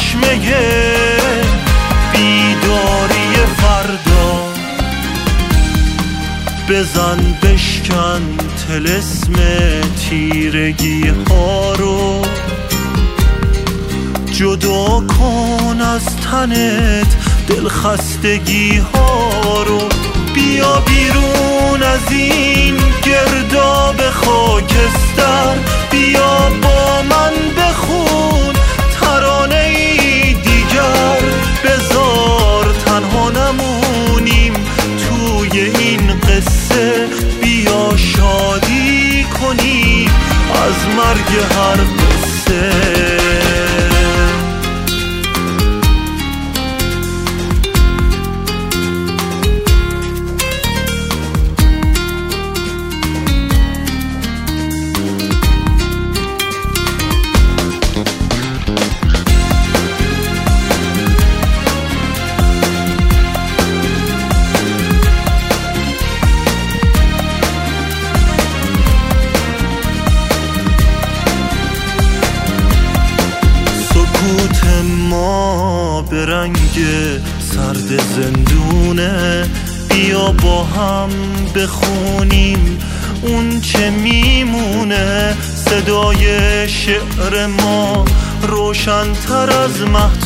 چشمه بیداری فردا. بزن بشکن طلسم تیرگی ها رو، جدا کن از تنت دلخستگی ها رو. بیا بیرون از این گرداب خاکستر، بیا با من بخون ترانه‌ای دیگر. بذار تنها نمونیم توی این قصه، بیا شادی کنیم از مرگ هر قصه. ما به رنگ سرد زندونه، بیا با هم بخونیم اون چه میمونه. صدای شعر ما روشن‌تر از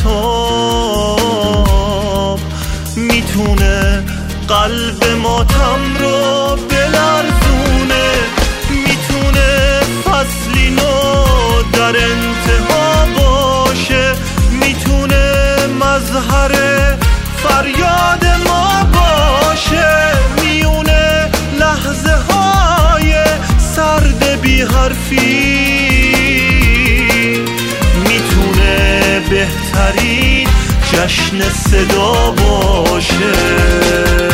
مهتاب، میتونه قلب ماتم رو بلرزونه. میتونه فصلی نو در انتها باشه، میتونه مظهر فریاد ما باشه. میونه لحظه های سرد بی حرفی، میتونه بهترین جشن صدا باشه.